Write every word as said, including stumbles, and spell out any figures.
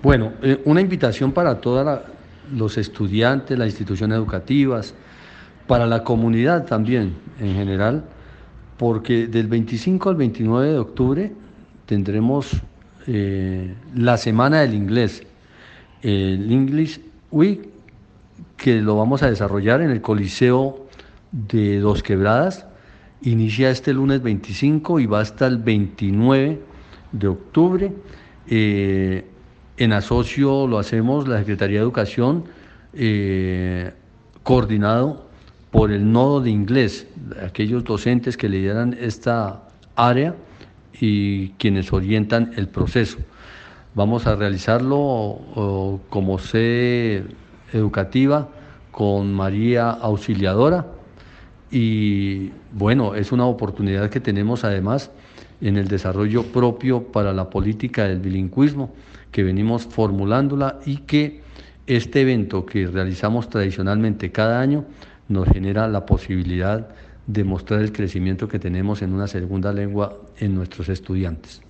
Bueno, eh, una invitación para todos los estudiantes, las instituciones educativas, para la comunidad también en general, porque del veinticinco al veintinueve de octubre tendremos eh, la Semana del Inglés, el English Week, que lo vamos a desarrollar en el Coliseo de Dos Quebradas. Inicia este lunes veinticinco y va hasta el veintinueve de octubre. Eh, en asocio lo hacemos la Secretaría de Educación, eh, coordinado por el nodo de inglés, aquellos docentes que lideran esta área y quienes orientan el proceso. Vamos a realizarlo o, como sede educativa con María Auxiliadora y bueno, es una oportunidad que tenemos además en el desarrollo propio para la política del bilingüismo que venimos formulándola y que este evento que realizamos tradicionalmente cada año nos genera la posibilidad de mostrar el crecimiento que tenemos en una segunda lengua en nuestros estudiantes.